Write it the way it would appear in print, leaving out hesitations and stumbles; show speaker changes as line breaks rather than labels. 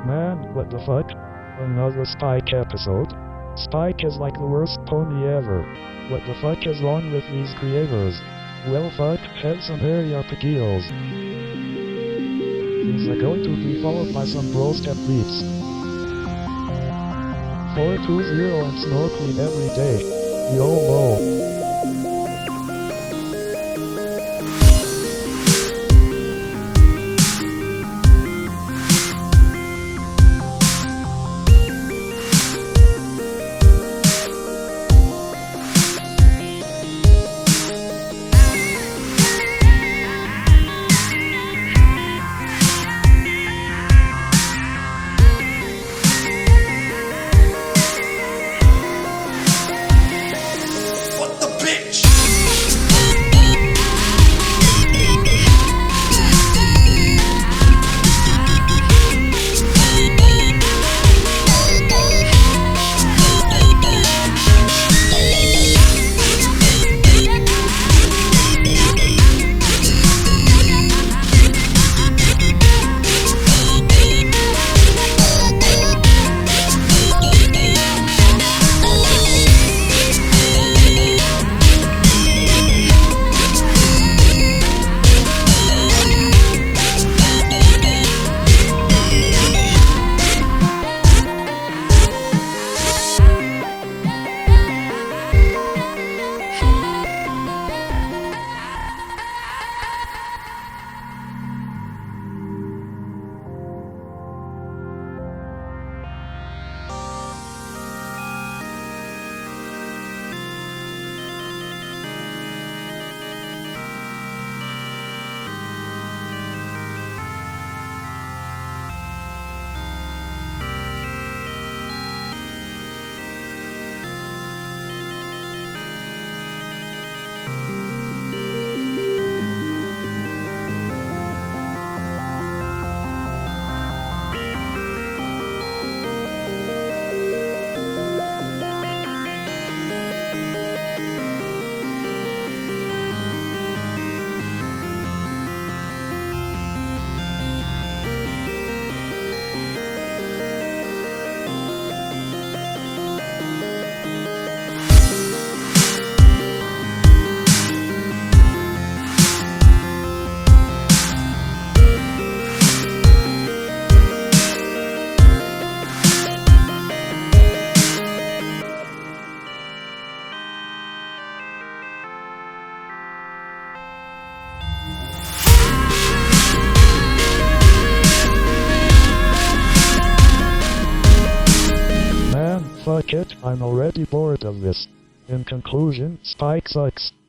Man, what the fuck? Another Spike episode? Spike is like the worst pony ever. What the fuck is wrong with these creators? Well fuck, have some area pegios. These are going to be followed by some bro step leaps. 420 and snorkeling every day. YOLO. Fuck it, I'm already bored of this. In conclusion, Spike sucks.